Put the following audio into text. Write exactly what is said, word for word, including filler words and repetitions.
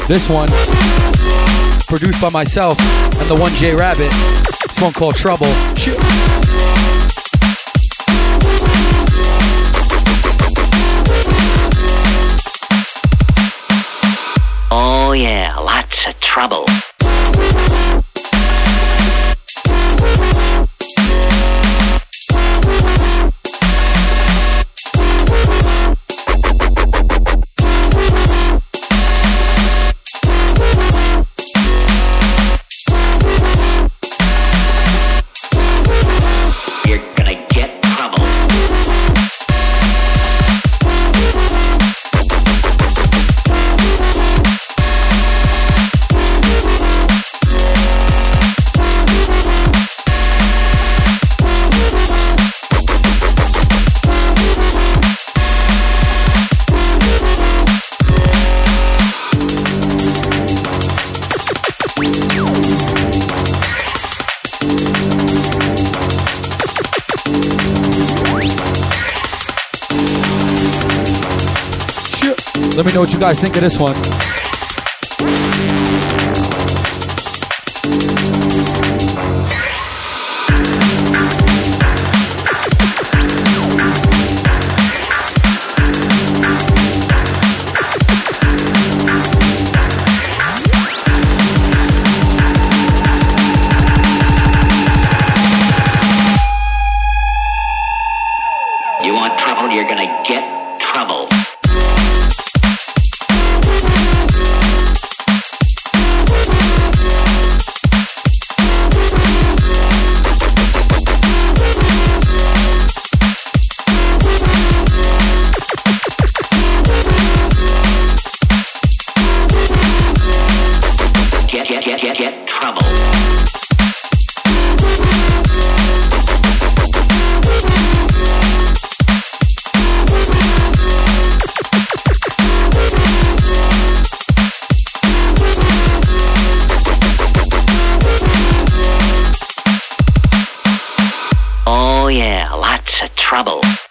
This one, produced by myself and the one J Rabbit. This one called Trouble. Chill. Oh yeah, lots of trouble. Let me know what you guys think of this one. You want trouble, you're gonna get trouble. Get, get, get, get, get trouble. Oh yeah, lots of trouble.